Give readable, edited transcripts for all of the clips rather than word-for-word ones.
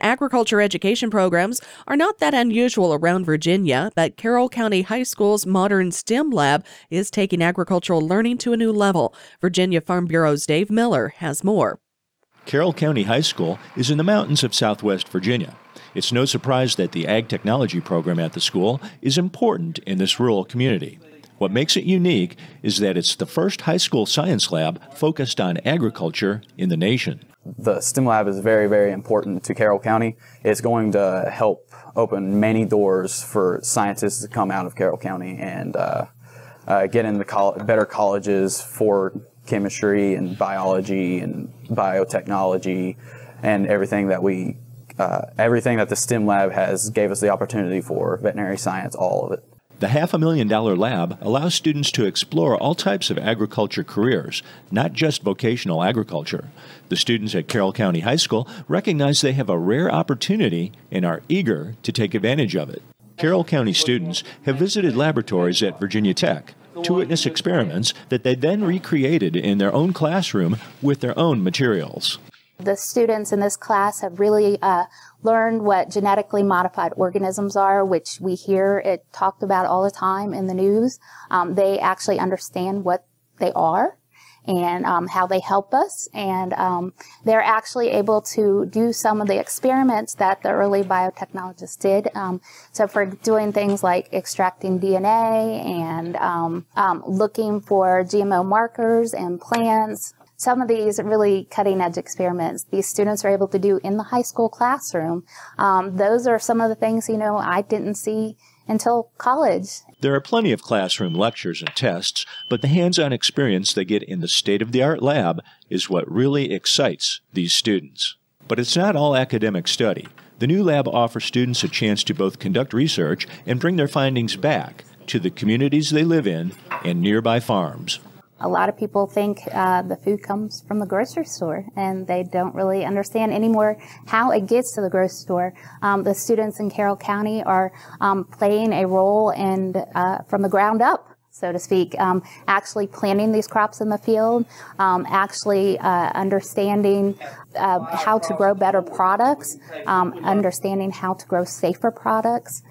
Agriculture education programs are not that unusual around Virginia, but Carroll County High School's modern STEM lab is taking agricultural learning to a new level. Virginia Farm Bureau's Dave Miller has more. Carroll County High School is in the mountains of southwest Virginia. It's no surprise that the Ag Technology program at the school is important in this rural community. What makes it unique is that it's the first high school science lab focused on agriculture in the nation. The STEM lab is very, very important to Carroll County. It's going to help open many doors for scientists to come out of Carroll County and get in the better colleges for chemistry and biology and biotechnology and everything that the STEM lab has gave us the opportunity for, veterinary science, all of it. The $500,000 lab allows students to explore all types of agriculture careers, not just vocational agriculture. The students at Carroll County High School recognize they have a rare opportunity and are eager to take advantage of it. Carroll County students have visited laboratories at Virginia Tech to witness experiments that they then recreated in their own classroom with their own materials. The students in this class have really learned what genetically modified organisms are, which we hear it talked about all the time in the news. They actually understand what they are and how they help us. And they're actually able to do some of the experiments that the early biotechnologists did. So for doing things like extracting DNA and looking for GMO markers in plants, some of these really cutting-edge experiments these students are able to do in the high school classroom. Those are some of the things, I didn't see until college. There are plenty of classroom lectures and tests, but the hands-on experience they get in the state-of-the-art lab is what really excites these students. But it's not all academic study. The new lab offers students a chance to both conduct research and bring their findings back to the communities they live in and nearby farms. A lot of people think the food comes from the grocery store, and they don't really understand anymore how it gets to the grocery store. The students in Carroll County are playing a role in from the ground up, so to speak, actually planting these crops in the field, actually understanding how to grow better products, understanding how to grow safer products.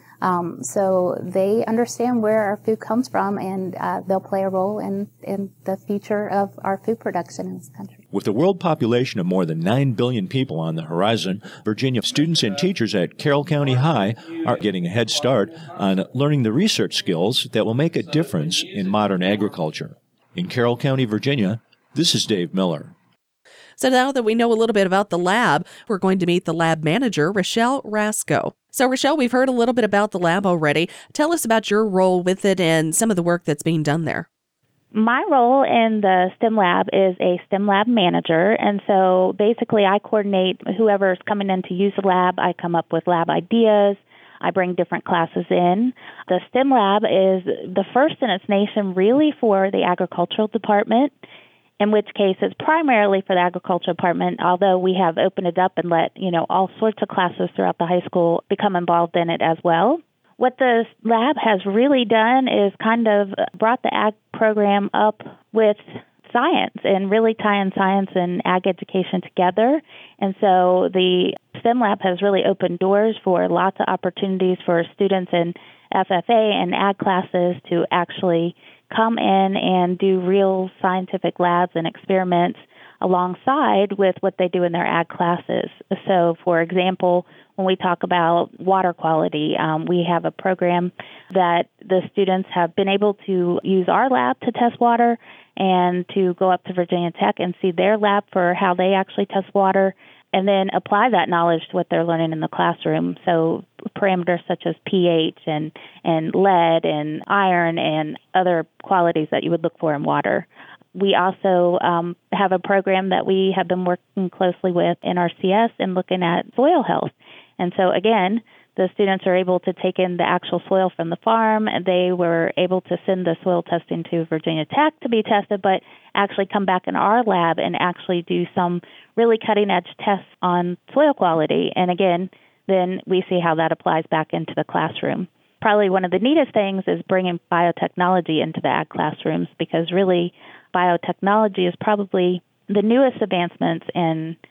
So they understand where our food comes from, and they'll play a role in the future of our food production in this country. With a world population of more than 9 billion people on the horizon, Virginia students and teachers at Carroll County High are getting a head start on learning the research skills that will make a difference in modern agriculture. In Carroll County, Virginia, this is Dave Miller. So now that we know a little bit about the lab, we're going to meet the lab manager, Rochelle Rasco. So Rochelle, we've heard a little bit about the lab already. Tell us about your role with it and some of the work that's being done there. My role in the STEM lab is a STEM lab manager, and so basically I coordinate whoever's coming in to use the lab. I come up with lab ideas. I bring different classes in. The STEM lab is the first in its nation really for the agricultural department, in which case it's primarily for the agriculture department, although we have opened it up and let, all sorts of classes throughout the high school become involved in it as well. What the lab has really done is kind of brought the ag program up with science and really tying science and ag education together. And so the STEM lab has really opened doors for lots of opportunities for students in FFA and ag classes to actually come in and do real scientific labs and experiments alongside with what they do in their ag classes. So, for example, when we talk about water quality, we have a program that the students have been able to use our lab to test water and to go up to Virginia Tech and see their lab for how they actually test water, and then apply that knowledge to what they're learning in the classroom. So parameters such as pH and lead and iron and other qualities that you would look for in water. We also have a program that we have been working closely with NRCS and looking at soil health. And so, again, the students are able to take in the actual soil from the farm. They were able to send the soil testing to Virginia Tech to be tested, but actually come back in our lab and actually do some really cutting-edge tests on soil quality. And again, then we see how that applies back into the classroom. Probably one of the neatest things is bringing biotechnology into the ag classrooms, because really biotechnology is probably the newest advancements in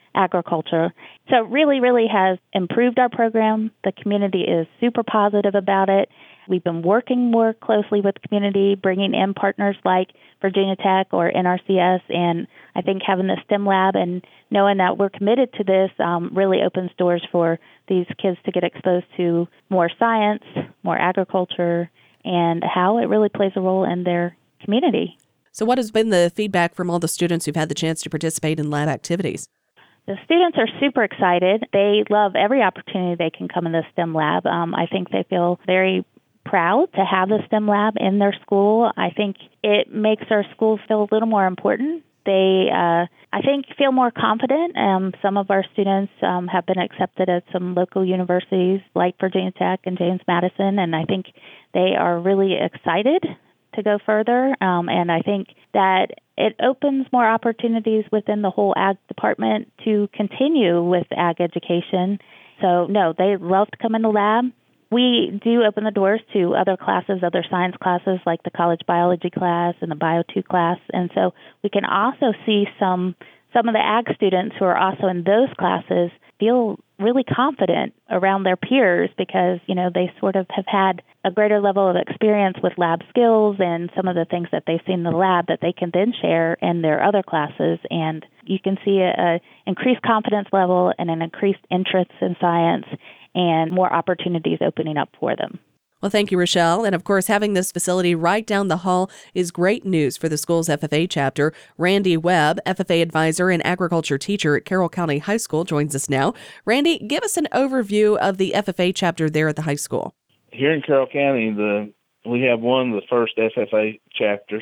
agriculture. So it really, really has improved our program. The community is super positive about it. We've been working more closely with the community, bringing in partners like Virginia Tech or NRCS, and I think having the STEM lab and knowing that we're committed to this really opens doors for these kids to get exposed to more science, more agriculture, and how it really plays a role in their community. So what has been the feedback from all the students who've had the chance to participate in lab activities? The students are super excited. They love every opportunity they can come in the STEM lab. I think they feel very proud to have the STEM lab in their school. I think it makes our school feel a little more important. They, I think, feel more confident. Some of our students have been accepted at some local universities like Virginia Tech and James Madison, and I think they are really excited to go further. And I think that it opens more opportunities within the whole ag department to continue with ag education. So, no, they love to come in the lab. We do open the doors to other classes, other science classes like the college biology class and the Bio 2 class. And so we can also see some of the ag students who are also in those classes feel really confident around their peers because, you know, they sort of have had a greater level of experience with lab skills and some of the things that they've seen in the lab that they can then share in their other classes. And you can see a increased confidence level and an increased interest in science and more opportunities opening up for them. Well, thank you, Rochelle. And of course, having this facility right down the hall is great news for the school's FFA chapter. Randy Webb, FFA advisor and agriculture teacher at Carroll County High School, joins us now. Randy, give us an overview of the FFA chapter there at the high school. Here in Carroll County, we have one of the first FFA chapters.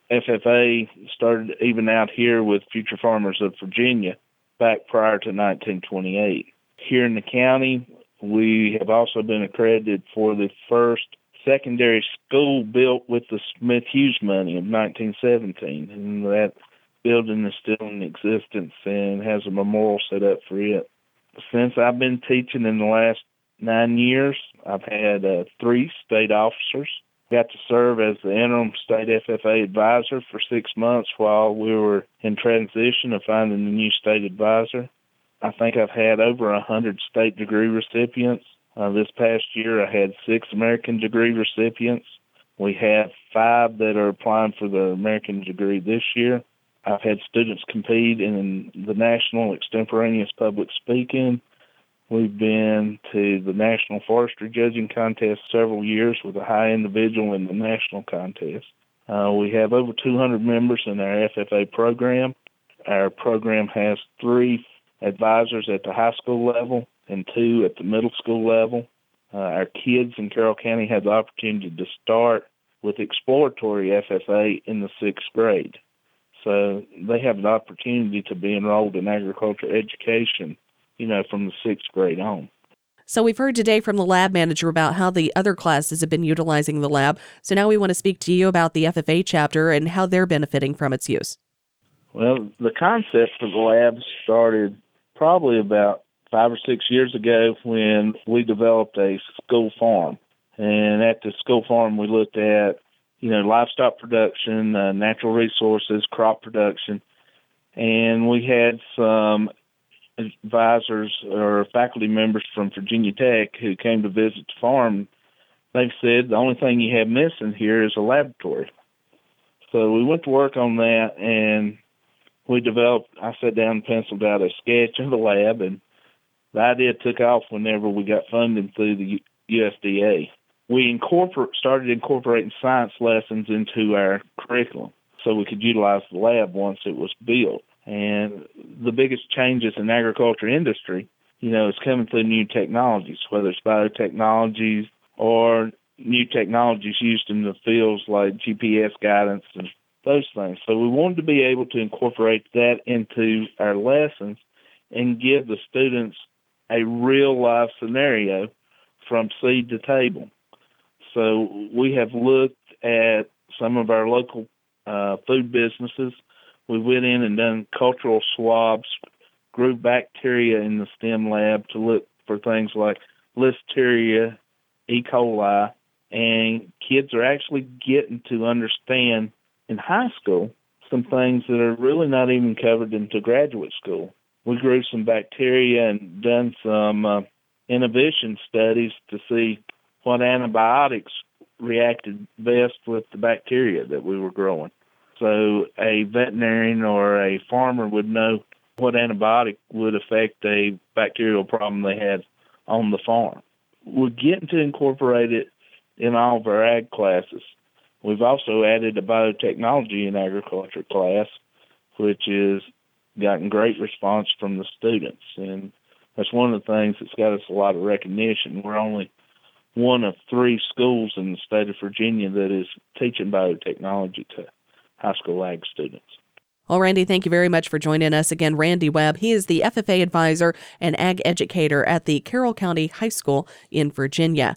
FFA started even out here with Future Farmers of Virginia back prior to 1928. Here in the county, we have also been accredited for the first secondary school built with the Smith-Hughes money of 1917, and that building is still in existence and has a memorial set up for it. Since I've been teaching in the last 9 years, I've had 3 state officers. Got to serve as the interim state FFA advisor for 6 months while we were in transition of finding a new state advisor. I think I've had over 100 state degree recipients. This past year, I had 6 American degree recipients. We have 5 that are applying for the American degree this year. I've had students compete in the National Extemporaneous Public Speaking. We've been to the National Forestry Judging Contest several years with a high individual in the national contest. We have over 200 members in our FFA program. Our program has 3 advisors at the high school level and 2 at the middle school level. Our kids in Carroll County have the opportunity to start with exploratory FFA in the 6th grade. So they have an opportunity to be enrolled in agriculture education, from the 6th grade on. So we've heard today from the lab manager about how the other classes have been utilizing the lab. So now we want to speak to you about the FFA chapter and how they're benefiting from its use. Well, the concept for the lab started probably about 5 or 6 years ago when we developed a school farm. And at the school farm, we looked at, livestock production, natural resources, crop production. And we had some advisors or faculty members from Virginia Tech who came to visit the farm. They said the only thing you have missing here is a laboratory. So we went to work on that, and I sat down and penciled out a sketch of the lab, and the idea took off whenever we got funding through the USDA. We started incorporating science lessons into our curriculum so we could utilize the lab once it was built. And the biggest changes in agriculture industry, is coming through new technologies, whether it's biotechnologies or new technologies used in the fields like GPS guidance and those things. So we wanted to be able to incorporate that into our lessons and give the students a real-life scenario from seed to table. So we have looked at some of our local food businesses. We went in and done cultural swabs, grew bacteria in the STEM lab to look for things like Listeria, E. coli, and kids are actually getting to understand in high school some things that are really not even covered into graduate school. we grew some bacteria and done some inhibition studies to see what antibiotics reacted best with the bacteria that we were growing. So a veterinarian or a farmer would know what antibiotic would affect a bacterial problem they had on the farm. We're getting to incorporate it in all of our ag classes. We've also added a biotechnology in agriculture class, which has gotten great response from the students. And that's one of the things that's got us a lot of recognition. We're only one of 3 schools in the state of Virginia that is teaching biotechnology to high school ag students. Well, Randy, thank you very much for joining us again. Randy Webb, he is the FFA advisor and ag educator at the Carroll County High School in Virginia.